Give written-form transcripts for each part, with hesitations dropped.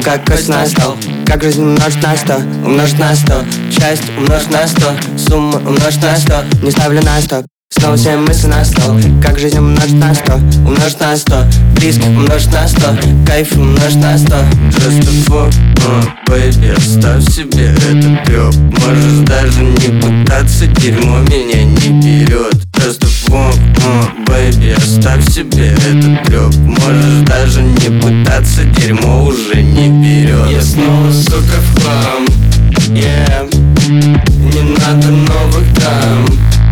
как кость на стол. Как жизнь умножить на 100, умножить на 100. Часть умножить на 100, сумма умножить на 100. Не ставлю на стоп, снова все мысли на стол. Как жизнь умножить на 100, умножить на 100. Близких умножить на 100, кайф умножить на 100. Just a fuck, baby, оставь себе этот трёп. Можешь даже не пытаться, дерьмо меня не берет. Just a fuck, baby, оставь себе этот трёп. Можешь даже не пытаться, дерьмо уже не берет. Я снова, сука, в хлам, yeah. Не надо новых дам,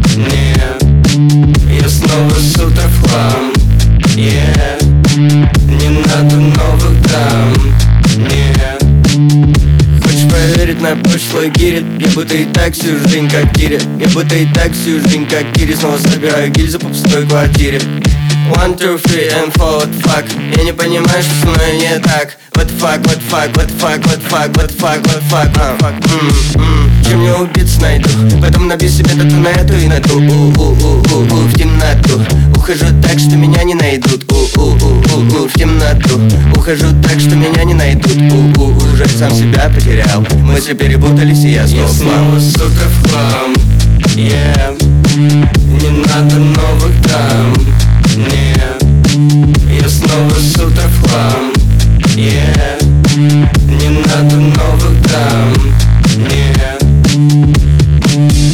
не. Я снова, сука, в хлам, yeah. Не надо новых дам, не. Хочешь поверить на прошлое гири? Я будто и так всю жизнь как Кири. Я будто и так всю жизнь как Кири. Снова собираю гильзы по пустой квартире. 1, 2, 3 and 4, what the fuck. Я не понимаю, что со мной не так. What the fuck, what the fuck, what the fuck, what the fuck, what the fuck, what the fuck. Чем мне убиться найду? Потом набью себе тату на эту и на ту. В темноту. Ухожу так, что меня не найдут. В темноту. Ухожу так, что меня не найдут. Уже сам себя потерял. Мысли перепутались, и я снова, сука, в хлам, yeah. Не надо новых дам, не. Я снова, сука, в хлам, yeah. Не надо новых дам.